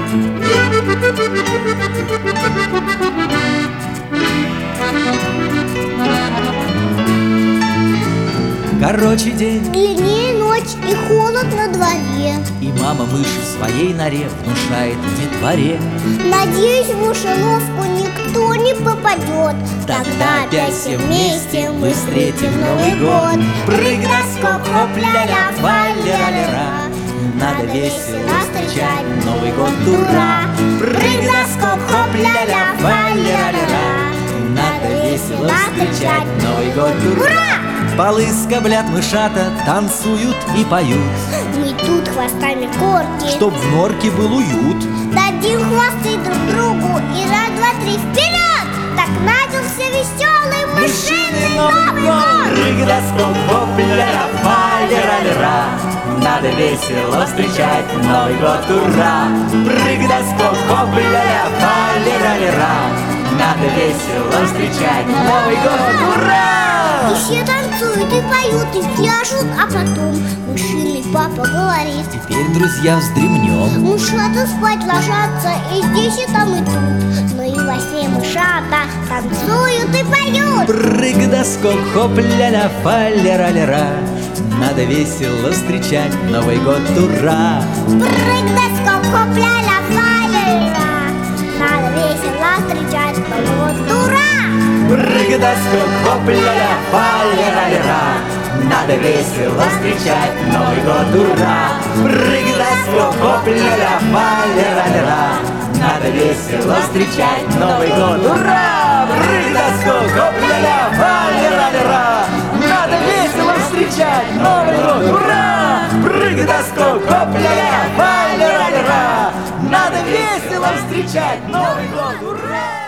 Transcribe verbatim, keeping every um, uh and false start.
Короче день, длиннее ночь и холод на дворе. и мама мышь в своей норе внушает детворе: надеюсь, в мышеловку никто не попадет. тогда опять все вместе мы встретим Новый год. Прыг-наскок, хоп-ля-ля, фа-ля-ля-ля, надо весело встречать Новый год, ура! Прыг-наскок, хоп-ля-ля, фа-ля-ля-ля, надо весело встречать Новый год, ура! Полы скоблят мышата, танцуют и поют, Мы тут хвостами корки, чтоб в норке был уют. дадим хвосты друг другу и раз, два, три, вперед! Так начался веселый мышиный Новый год! Прыг-наскок, хоп-ля-ля, фа-ля-ля-ля, надо весело встречать Новый год, ура! Прыг-наскок, хоп-ля-ля, фа-ля-ля-ля, надо весело встречать Новый год, ура! И все танцуют и поют и пляшут, а потом мышиный папа говорит: теперь, друзья, вздремнем. мышата спать ложатся и здесь, и там, и тут. Но и во сне мышата танцуют и поют. Прыг-наскок, хоп-ля-ля, фа-ля-ля-ля, надо весело встречать Новый год, ура! Прыг-наскок, хоп-ля-ля, фа-ля-ля, надо весело встречать Новый год, ура! Прыг-наскок, хоп-ля-ля, фа-ля-ля-ля, надо весело встречать Новый год, ура! Прыг-наскок, хоп-ля-ля, фа-ля-ля-ля, надо весело встречать Новый год, ура! Прыг-наскок, хоп-ля-ля, фа-ля-ля-ля, надо весело встречать Новый год, ура! Прыг-наскок, хоп-ля-ля, фа-ля-ля-ля, надо весело встречать Новый год, ура!